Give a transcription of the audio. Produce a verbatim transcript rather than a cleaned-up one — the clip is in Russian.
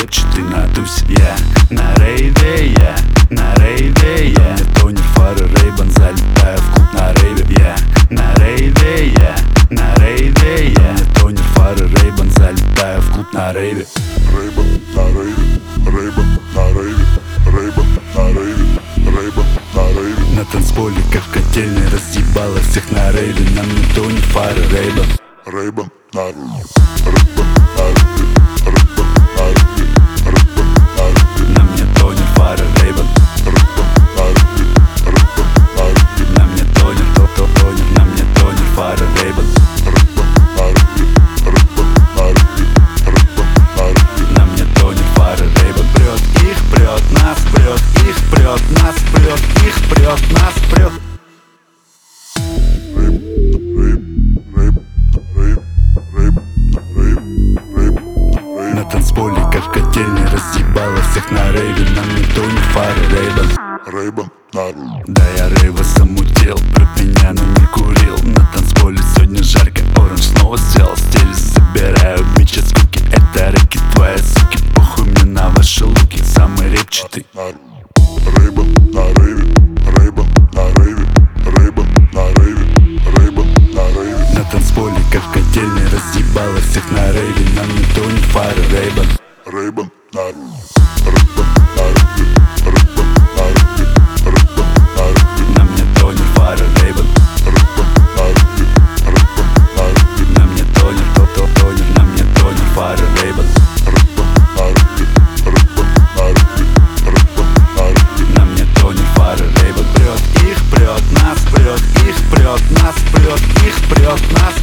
репчатый на тусе. Я на рейве, я на рейве, я мне тонер, фары, рейбан, залетаю в клуб на рейве. Я на рейве, я на рейве, я мне тонер, фары, рейбан, залетаю в клуб на рейве. Рейбан на рейве, рейбан на рейве, рейбан на рейве, рейбан на рейве. На танцполе, как в котельной, разъебала всех на рейве. На мне тонер, фары, рейбан. Рейбан на рейве, рейбан на рейве, рейбан на рейве, рейбан на рейве. На мне тонер, фары, рейбан. Рейбан на рейве, рейбан на рейве. На мне тонер, то-то-тонер, на мне тонер, фары, рейбан. Рейбан на рейве, рейбан на рейве, рейбан на рейве. На мне тонер, фары, рейбан. Прет, их прет, нас прет, их прет, нас прет, их прет, нас прет. На танцполе, как в котельной, разъебала всех на рейве. На мне тонер, фары, рейбан. Рейбан на рейве. Да я рейва замутил, про меня, но не курил. На танцполе сегодня жарко, оранж снова сделал стиль. Забираю бича с куки, это рэки твои суки. Похуй мне на ваши луки, самый репчатый. Рейбан на рейве, рейбан на рейве, рейбан на рейве, рейбан на рейве. На танцполе, как в котельной, разъебала всех на рейве. На мне тонер, фары, рейбан. Рейбан на рейве, рейбан на рейве, рейбан на рейве, рейбан на рейве. На мне тонер, фары, рейбан. Рейбан на рейве, рейбан на рейве. На мне тонер, то-то-тонер, на мне тонер, фары, рейбан. Рейбан на рейве, рейбан на рейве, рейбан на рейве. На мне тонер, фары, рейбан. Прет, их прет, нас прет, их прет, нас прет, их прет, нас